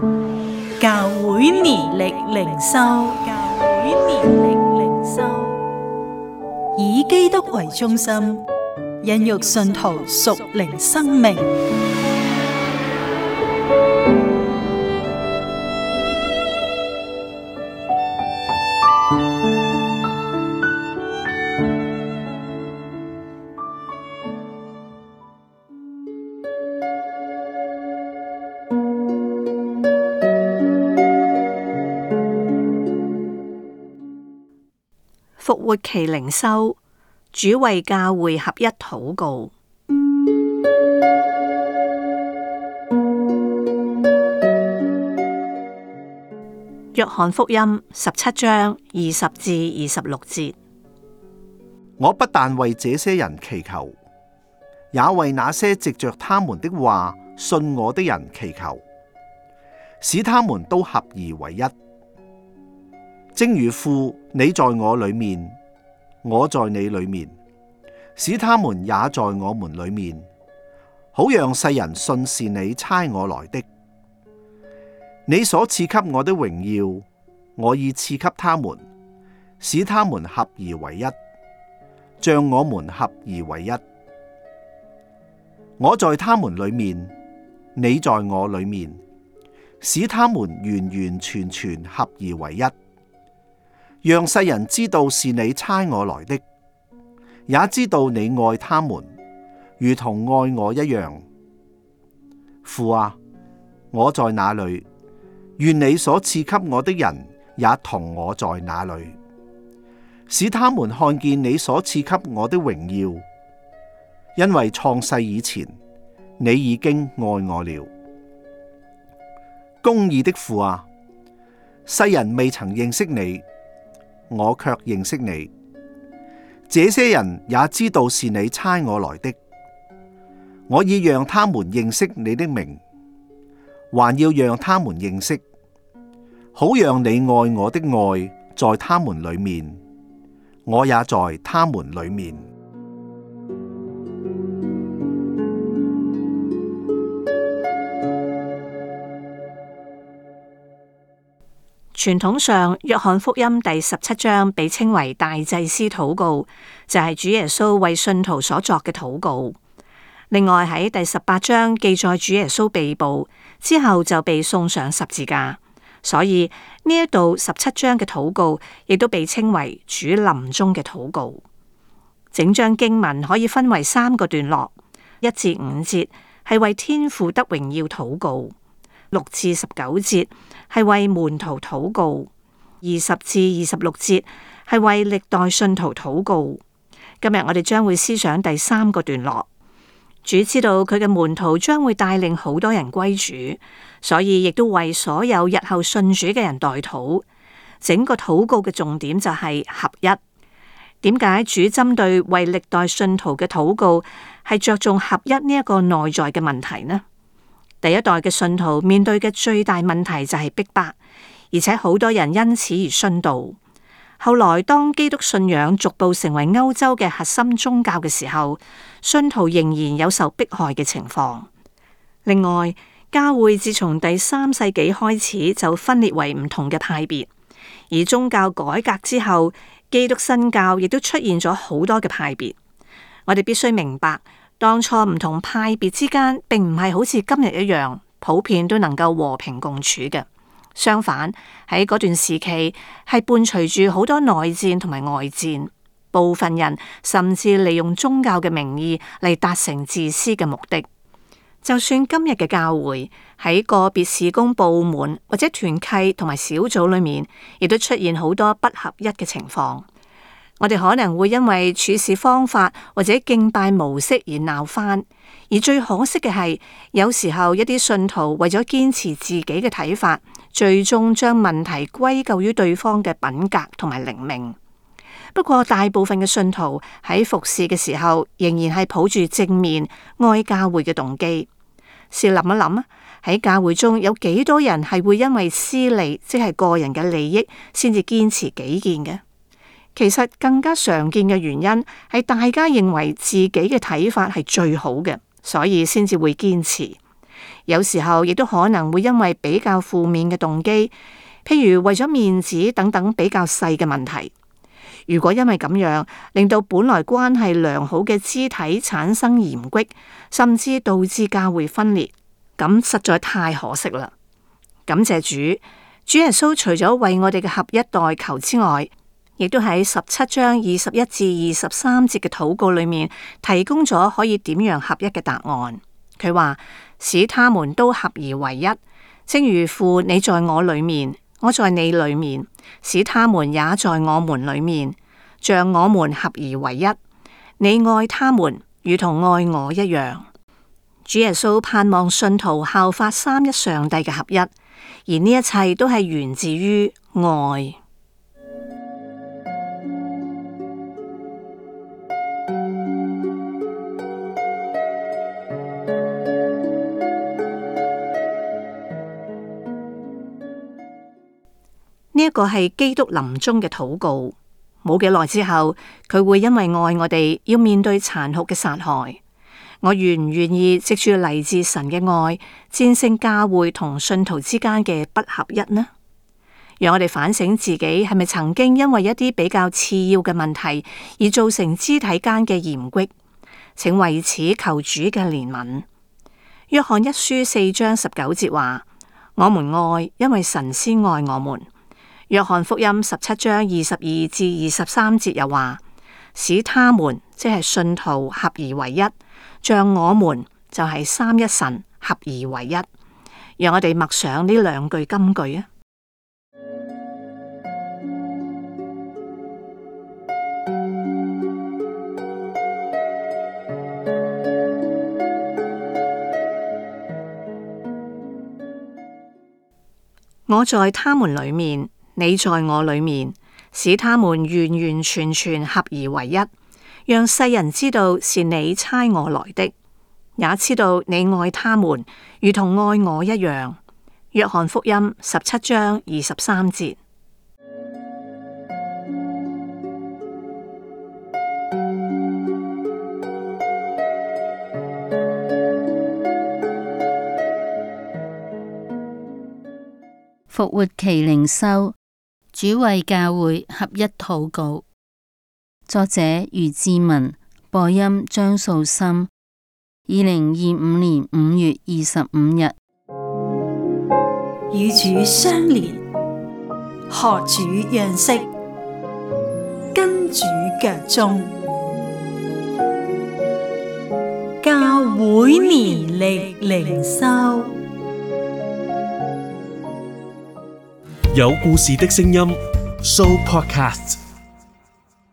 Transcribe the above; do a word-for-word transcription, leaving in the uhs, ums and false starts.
教會年曆靈修，教會年曆靈修，以基督為中心，孕育信徒屬靈生命。 復活期靈修，主為教會合一禱告。約翰福音十七章二十至二十六節： 我不但為這些人祈求，也為那些藉着他們的話信我的人祈求，使他們都合而為一。正如父你在我裏面，我在你裏面，使他們也在我們裏面，好讓世人信是你差我來的。你所賜給我的榮耀，我已賜給他們，使他們合而為一，像我們合而為一。我在他們裏面，你在我裏面，使他們完完全全合而為一，讓世人知道是你差我來的，也知道你愛他們，如同愛我一樣。父啊，我在哪裏，願你所賜給我的人也同我在那裏，使他們看見你所賜給我的榮耀。因為創世以前，你已經愛我了。公義的父啊，世人未曾認識你，我卻認識你。這些人也知道是你差我來的。我已讓他們認識你的名，還要讓他們認識，好讓你愛我的愛在他們裏面，我也在他們裏面。 傳統上，約翰福音第十七章被稱為大祭司禱告，就係主耶穌為信徒所作嘅禱告。另外喺第十八章記載主耶穌被捕之後就被送上十字架，所以呢一度十七章嘅禱告亦都被稱為主臨終嘅禱告。整章經文可以分為三個段落，一至五節係為天父得榮耀禱告，六至十九節係為門徒禱告，二十至二十六節係為歷代信徒禱告。今日我哋將會思想第三個段落。主知道佢嘅門徒將會帶領好多人歸主，所以亦都為所有日後信主嘅人代禱。整個禱告嘅重點就係合一。點解主針對為歷代信徒嘅禱告係着重合一呢一個內在嘅問題呢？第一代嘅信徒面對嘅最大問題就係逼迫，而且好多人因此而殉道。後來當基督信仰逐步成為歐洲嘅核心宗教嘅時候，信徒仍然有受迫害嘅情況。另外，教會自從第三世紀開始就分裂為唔同嘅派別，而宗教改革之後，基督新教亦都出現咗好多嘅派別。我哋必須明白，當初唔同派別之間並唔係好似今日一樣，普遍都能夠和平共處嘅。相反，喺嗰段時期係伴隨住好多內戰同埋外戰，部分人甚至利用宗教嘅名義嚟達成自私嘅目的。就算今日嘅教會喺個別事工部門或者團契同埋小組裏面，亦都出現好多不合一嘅情況。我哋可能會因為處事方法或者敬拜模式而鬧翻，而最可惜嘅係，有時候一啲信徒為咗堅持自己嘅睇法，最終將問題歸咎於對方嘅品格同埋靈命。不過大部分嘅信徒喺服侍嘅時候，仍然係抱住正面愛教會嘅動機。試諗一諗啊，喺教會中有幾多人係會因為私利，即係個人嘅利益，先至堅持己見嘅？其實更加常見嘅原因係大家認為自己嘅睇法係最好嘅，所以先至會堅持。 有時候亦都可能會因為比較負面嘅動機，譬如為咗面子等等比較細嘅問題。如果因為咁樣令到本來關係良好嘅肢體產生嫌隙，甚至導致教會分裂，咁實在太可惜啦。感謝主，主耶穌除咗為我哋嘅合一代求之外，亦都喺十七章二十一至二十三節嘅禱告裏面提供咗可以點樣合一嘅答案。佢話，使他們都合而為一，正如父你在我裏面，我在你裏面，使他們也在我們裏面，像我們合而為一。你愛他們，如同愛我一樣。主耶穌盼望信徒效法三一上帝嘅合一，而呢一切都係源自於愛。呢一個係基督臨終嘅禱告，冇幾耐之後，佢會因為愛我哋，要面對殘酷嘅殺害。我願唔願意藉住嚟自神嘅愛，戰勝教會同信徒之間嘅不合一呢？讓我哋反省自己係咪曾經因為一啲比較次要嘅問題而造成肢體間嘅嫌隙，請為此求主嘅憐憫。約翰一書四章十九節話：我們愛，因為神先愛我們。約翰福音十七章二十二至二十三節又話：使他們即係信徒合而為一，像我們就係三一神合而為一。讓我哋默想呢兩句金句啊！我在他們裏面，你在我裏面，使他們完完全全合而為一，讓世人知道是你差我來的，也知道你愛他們，如同愛我一樣。約翰福音十七章二十三節。 復活期靈修，主為教會合一禱告。作者余志文，播音張素心。二零二五年五月二十五日， 與主相連，學主樣式，跟主腳蹤，教會年曆靈修。 有故事的聲音 ，Show Podcast。